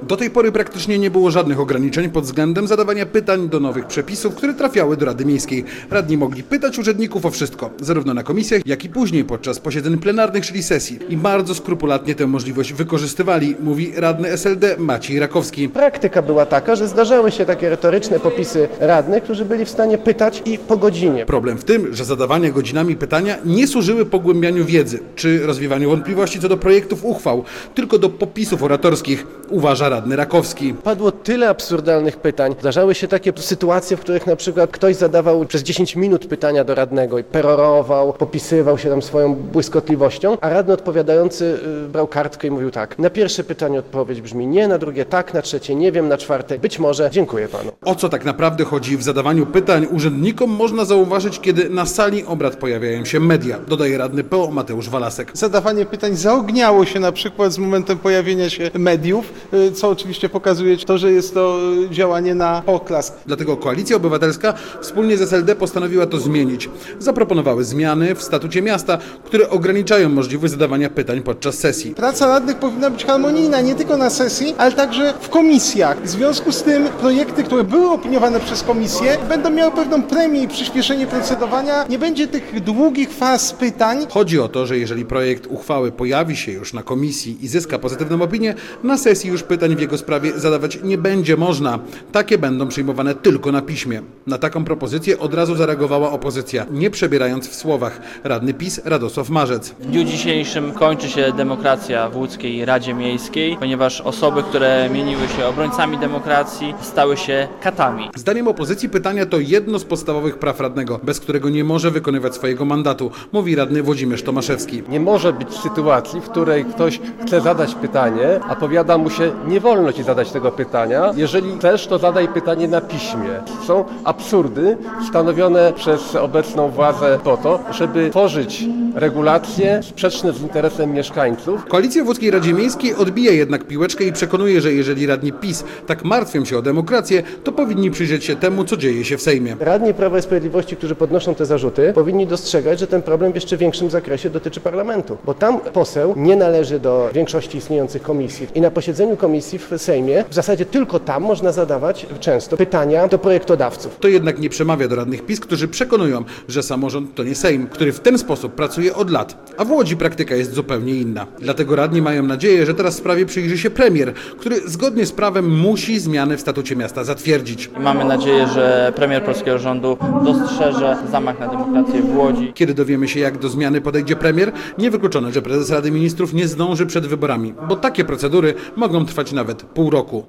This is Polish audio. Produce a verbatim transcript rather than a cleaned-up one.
Do tej pory praktycznie nie było żadnych ograniczeń pod względem zadawania pytań do nowych przepisów, które trafiały do Rady Miejskiej. Radni mogli pytać urzędników o wszystko, zarówno na komisjach, jak i później podczas posiedzeń plenarnych, czyli sesji. I bardzo skrupulatnie tę możliwość wykorzystywali, mówi radny S L D Maciej Rakowski. Praktyka była taka, że zdarzały się takie retoryczne popisy radnych, którzy byli w stanie pytać i po godzinie. Problem w tym, że zadawane godzinami pytania nie służyły pogłębianiu wiedzy czy rozwiewaniu wątpliwości co do projektów uchwał, tylko do popisów oratorskich, uważa radny Rakowski. Padło tyle absurdalnych pytań. Zdarzały się takie sytuacje, w których na przykład ktoś zadawał przez dziesięć minut pytania do radnego i perorował, popisywał się tam swoją błyskotliwością, a radny odpowiadający yy, brał kartkę i mówił tak. Na pierwsze pytanie odpowiedź brzmi nie, na drugie tak, na trzecie nie wiem, na czwarte być może. Dziękuję panu. O co tak naprawdę chodzi w zadawaniu pytań urzędnikom można zauważyć, kiedy na sali obrad pojawiają się media, dodaje radny P O Mateusz Walasek. Zadawanie pytań zaogniało się na przykład z momentem pojawienia się mediów, co oczywiście pokazuje to, że jest to działanie na poklask. Dlatego Koalicja Obywatelska wspólnie z S L D postanowiła to zmienić. Zaproponowały zmiany w statucie miasta, które ograniczają możliwość zadawania pytań podczas sesji. Praca radnych powinna być harmonijna nie tylko na sesji, ale także w komisjach. W związku z tym projekty, które były opiniowane przez komisję, będą miały pewną premię i przyspieszenie procedowania. Nie będzie tych długich faz pytań. Chodzi o to, że jeżeli projekt uchwały pojawi się już na komisji i zyska pozytywną opinię, na sesji już pytań w jego sprawie zadawać nie będzie można. Takie będą przyjmowane tylko na piśmie. Na taką propozycję od razu zareagowała opozycja, nie przebierając w słowach. Radny PiS Radosław Marzec. W dniu dzisiejszym kończy się demokracja w łódzkiej Radzie Miejskiej, ponieważ osoby, które mieniły się obrońcami demokracji, stały się katami. Zdaniem opozycji pytania to jedno z podstawowych praw radnego, bez którego nie może wykonywać swojego mandatu, mówi radny Włodzimierz Tomaszewski. Nie może być sytuacji, w której ktoś chce zadać pytanie, a powiada mu się, nie wolno ci zadać tego pytania. Jeżeli chcesz, to zadaj pytanie na piśmie. Są absurdy stanowione przez obecną władzę po to, żeby tworzyć regulacje sprzeczne z interesem mieszkańców. Koalicja w łódzkiej Radzie Miejskiej odbija jednak piłeczkę i przekonuje, że jeżeli radni PiS tak martwią się o demokrację, to powinni przyjrzeć się temu, co dzieje się w Sejmie. Radni Prawa i Sprawiedliwości, którzy podnoszą te zarzuty, powinni dostrzegać, że ten problem w jeszcze większym zakresie dotyczy parlamentu. Bo tam poseł nie należy do większości istniejących komisji. I na posiedzeniu komisji w Sejmie w zasadzie tylko tam można zadawać często pytania do projektodawców. To jednak nie przemawia do radnych PiS, którzy przekonują, że samorząd to nie Sejm, który w ten sposób pracuje od lat. A w Łodzi praktyka jest zupełnie inna. Dlatego radni mają nadzieję, że teraz sprawie przyjrzy się premier, który zgodnie z prawem musi zmiany w statucie miasta zatwierdzić. Mamy nadzieję, że premier polskiego rządu dostrzeże zamach na demokrację w Łodzi. Kiedy dowiemy się, jak do zmiany podejdzie premier, niewykluczone, że prezes Rady Ministrów nie zdąży przed wyborami, bo takie procedury mogą trwać nawet pół roku.